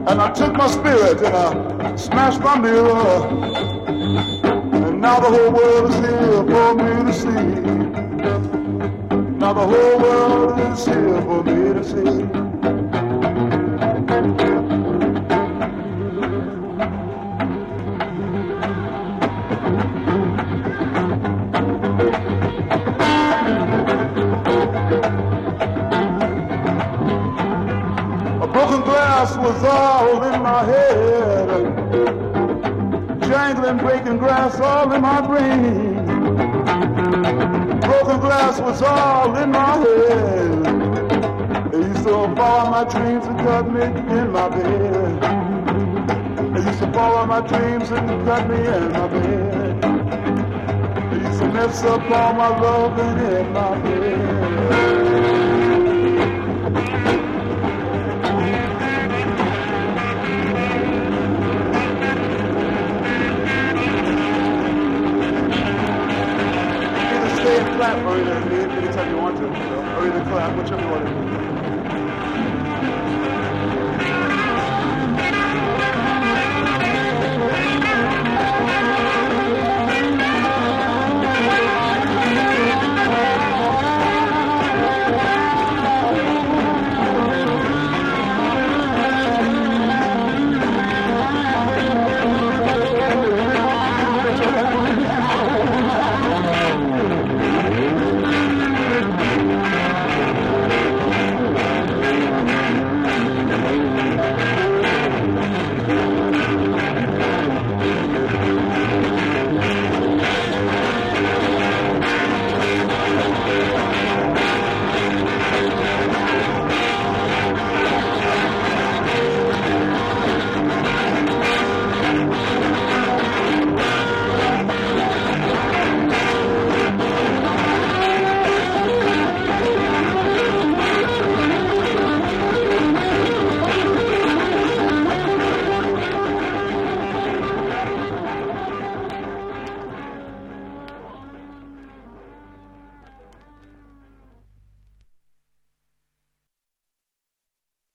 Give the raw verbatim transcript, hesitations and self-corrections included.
And I took my spirit and I smashed my mirror. And now the whole world is here for me to see. Now the whole world is here for me to see. Broken glass was all in my head, jangling, breaking glass all in my brain. Broken glass was all in my head. They used to follow my dreams and cut me in my bed. They used to follow my dreams and cut me in my bed. They used to mess up all my loving in my bed.